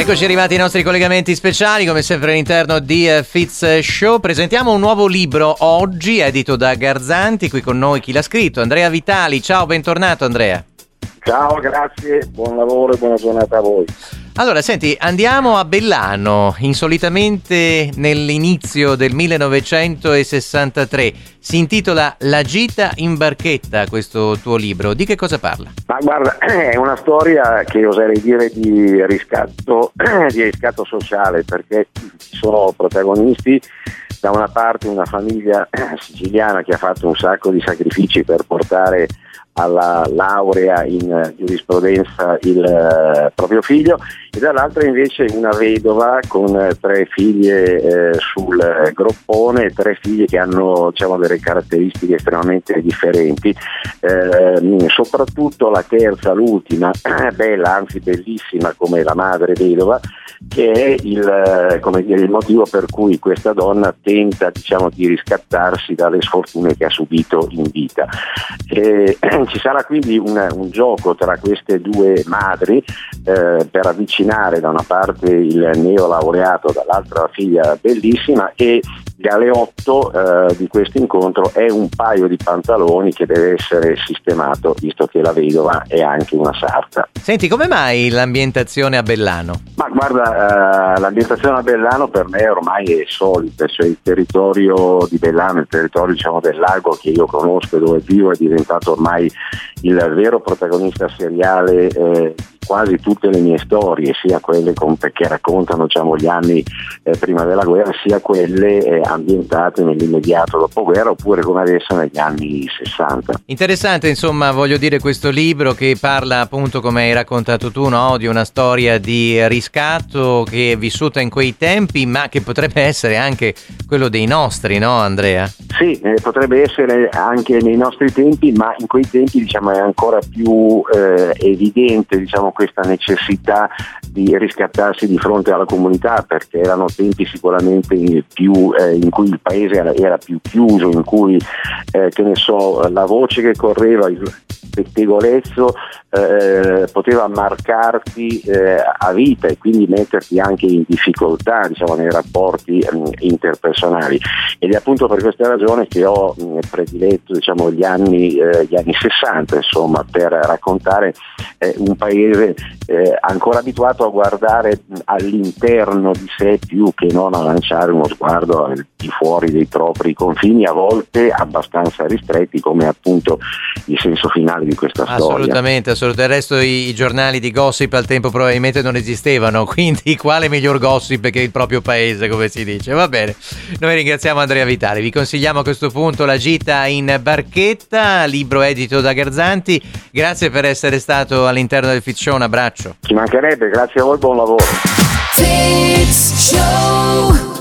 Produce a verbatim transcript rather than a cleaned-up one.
Eccoci arrivati ai nostri collegamenti speciali, come sempre all'interno di uh, Fitz Show. Presentiamo un nuovo libro oggi, edito da Garzanti. Qui con noi chi l'ha scritto? Andrea Vitali. Ciao, bentornato Andrea. Ciao, grazie, buon lavoro e buona giornata a voi. Allora, senti, andiamo a Bellano, insolitamente nell'inizio del millenovecentosessantatré. Si intitola La gita in barchetta, questo tuo libro. Di che cosa parla? Ma guarda, è una storia che oserei dire di riscatto, di riscatto sociale, perché ci sono protagonisti. Da una parte una famiglia siciliana che ha fatto un sacco di sacrifici per portare alla laurea in giurisprudenza il uh, proprio figlio, e dall'altra invece una vedova con uh, tre figlie uh, sul uh, groppone, tre figlie che hanno, diciamo, delle caratteristiche estremamente differenti, uh, soprattutto la terza, l'ultima, bella, anzi bellissima come la madre vedova, che è il, uh, come dire, il motivo per cui questa donna tenta, diciamo, di riscattarsi dalle sfortune che ha subito in vita. E, ci sarà quindi un, un gioco tra queste due madri eh, per avvicinare da una parte il neolaureato, dall'altra la figlia bellissima, e galeotto eh, di questo incontro è un paio di pantaloni che deve essere sistemato, visto che la vedova è anche una sarta. Senti, come mai l'ambientazione a Bellano? Ma guarda, eh, l'ambientazione a Bellano per me ormai è solita, cioè il territorio di Bellano, il territorio, diciamo, del lago che io conosco e dove vivo, è diventato ormai il vero protagonista seriale eh, di quasi tutte le mie storie, sia quelle con, che raccontano, diciamo, gli anni eh, prima della guerra, sia quelle eh, ambientate nell'immediato dopoguerra, oppure come adesso negli anni sessanta. Interessante, insomma, voglio dire, questo libro che parla, appunto, come hai raccontato tu, no, di una storia di riscatto che è vissuta in quei tempi, ma che potrebbe essere anche quello dei nostri, no, Andrea? Sì, eh, potrebbe essere anche nei nostri tempi, ma in quei tempi, diciamo, è ancora più eh, evidente, diciamo, questa necessità di riscattarsi di fronte alla comunità, perché erano tempi sicuramente più eh, in cui il paese era, era più chiuso, in cui eh, che ne so, la voce che correva, il pettegolezzo eh, poteva marcarti eh, a vita e quindi metterti anche in difficoltà, diciamo, nei rapporti eh, interpersonali. Ed è appunto per questa ragione che ho mh, prediletto, diciamo, gli anni eh, gli anni sessanta, insomma, per raccontare eh, un paese eh, ancora abituato a guardare mh, all'interno di sé più che non a lanciare uno sguardo al di fuori dei propri confini, a volte abbastanza ristretti, come appunto il senso finale di questa storia. Assolutamente, assolutamente. Del resto i, i giornali di gossip al tempo probabilmente non esistevano, quindi quale miglior gossip che il proprio paese, come si dice. Va bene, noi ringraziamo Andrea Vitali, vi consigliamo a questo punto La gita in barchetta, libro edito da Garzanti. Grazie per essere stato all'interno del Fitz Show, un abbraccio. Ci mancherebbe, grazie a voi, buon lavoro. Fitz Show.